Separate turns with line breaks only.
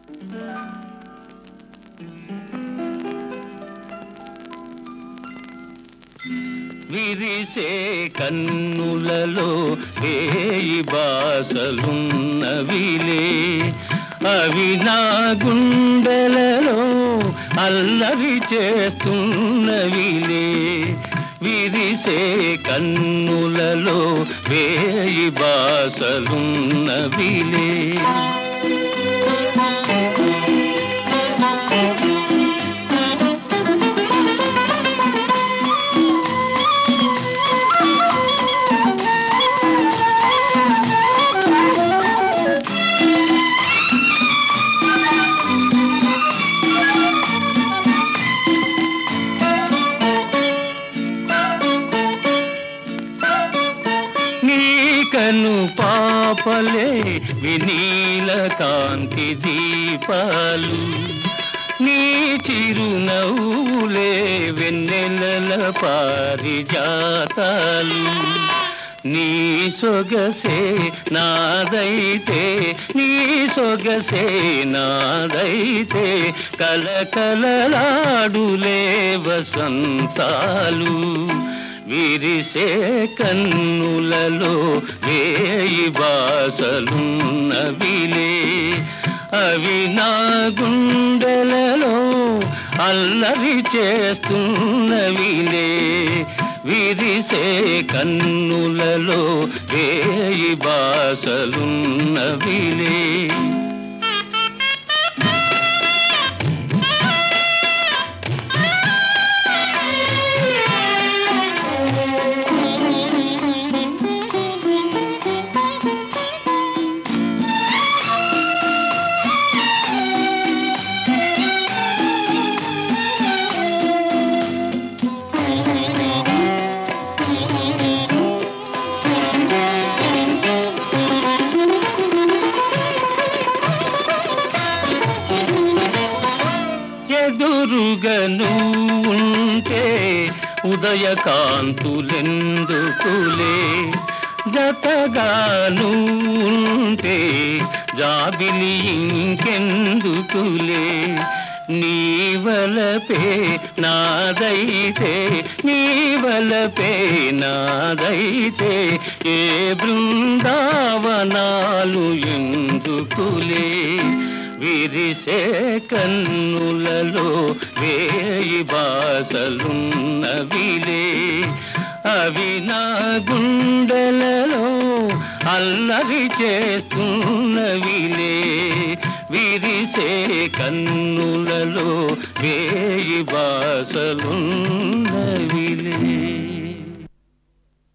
విరిసే కన్నులలో వేయి బాసలున్నవిలే, అవి నా గుండెలలో అల్లరి చేస్తున్నవిలే. విరిసే కన్నులలో వేయి బాసలున్నవిలే. కను పాపలే వినీల కాంతి దీపాలు, నీ చిరునవ్వులే వెన్నెలల పారిజాతాలు. నీ సొగసే నాదైతే, నీ సొగసే నాదైతే, కలకలలాడులే వసంతాలు. విరిసే కన్నులలో వేయి బాసలున్నవిలే, అవి నా గుండెలలో అల్లరి చేస్తున్నవిలే. విరిసే కన్నులలో వేయి బాసలున్నవిలే. ఎదురుగను ఉంటే ఉదయకాంతులెందుకులే, జతగాను ఉంటే జాబిలి ఇంకెందుకులే. నీ వలపే నాదైతే, నీ వలపే నాదైతే, ఏ బృందావనాలు ఎందుకులే. విరిసే కన్నులలో వేయి బాసలున్నవిలే, అవి నా గుండెలలో అల్లరి చేస్తున్నవిలే. విరిసే కన్నులలో వేయి బాసలున్నవిలే.